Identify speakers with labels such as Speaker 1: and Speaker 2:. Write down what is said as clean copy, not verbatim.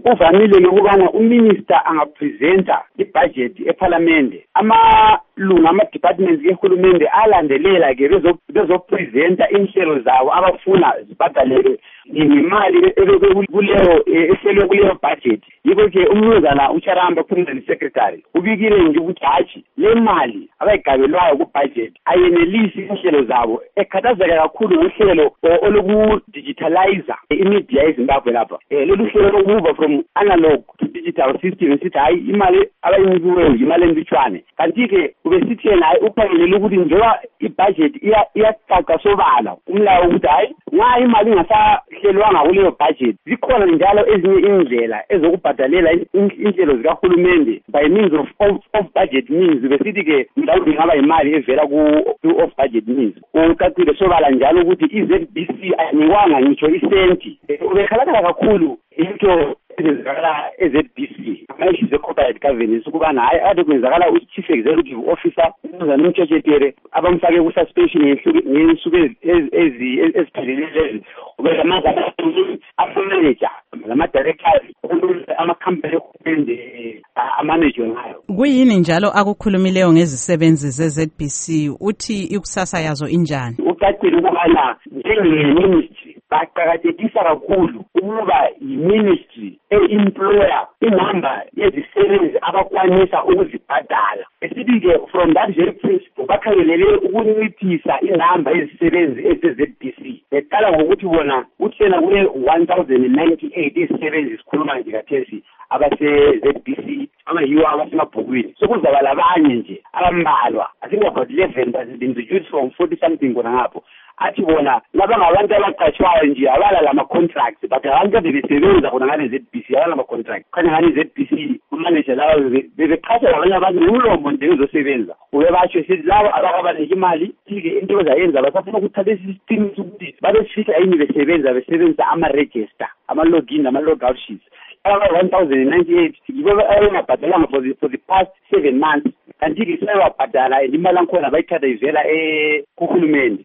Speaker 1: kuvamile ukubana uminister angapresenta ibudget eParliament amalunga ama-departments ehulumende alandelela ke bezopresenta inhlelo zawo abafuna zibhadaleke imali ehlelwe kuleyo budget. Yiko ke umnumzana uCharamba Permanent Secretary ubikile nje ukuthi hatshi le mali abayigabelwayo ku-budget ayenelisi inhlelo zabo, ekhathazeka kakhulu uhlelo oloku-digitalizer imedia eZimbabwe lapha. Lolu hlelo lokuva from analog to digital system sithi hayi imali abayinikiweyo imali embitshwane. Kanti-ke ubesithi naye ukhangelele ukuthi njengoba ibudget iyacaca sobala umlayo ukuthi hayi nxa imali ingasahlelwanga kuleyo budget zikhona njalo ezinye indlela ezokubhadalela inhlelo zikahulumende by means of budget means. Besithi-ke mhlawumbe ingaba imali evela ku-off budget means. Ucacile sobala njalo ukuthi i-ZBC ayinikwanga ngitsho isenti. Ubekhalakhala kakhulu into ezenzakala e-ZBC ama-issues e-corporate governance ukubana hayi ade kwenzakala u-chief executive officer umnumzana uMtshetshethere abamfake ku-suspension ngensuku eziphelelezi. Ubekamazi ama-manager lama-directors ama-company ehulumende amanejwe ngayo.
Speaker 2: Kuyini njalo akukhulumileyo ngezisebenzi ze-ZBC, uthi ikusasa yazo injani?
Speaker 1: Ucacile ukubana njenge-ministry baqakathekisa kakhulu ukuba yi-ministry e-employer inamba yezisebenzi abakwanisa ukuzibhadala. Esithi-ke from that very principle bakhangelele ukunciphisa inamba yezisebenzi eze-ZBC. Beqala ngokuthi bona uthena kule 1098 izisebenzi sikhuluma nje kathesi abase-ZBC abayiwo abasemabhukwini. Sokuzaba labanye nje abambalwa, I think about 11 that has been reduced from 40 something kona ngapho. Athi bona laba ngabantu abaqashwayo nje abala lama-contracts but abantu bebesebenza khona ngale ZBC abala lama-contracts. Khanya ngani ZBC umanager laba bebeqasha labanye abantu ngomlomo nje bezosebenza. Ubebasho sithi labo abakabaniki imali thike into ozayenza basafuna ukuthatha isystem ukuthi babefika yini besebenza ama-register ama-login ama-logout sheets. 1098 yibo ayengabhadalanga for the past 7 months. Kanti-ke sebabhadala imali yakhona bayithatha ivela kuhulumende.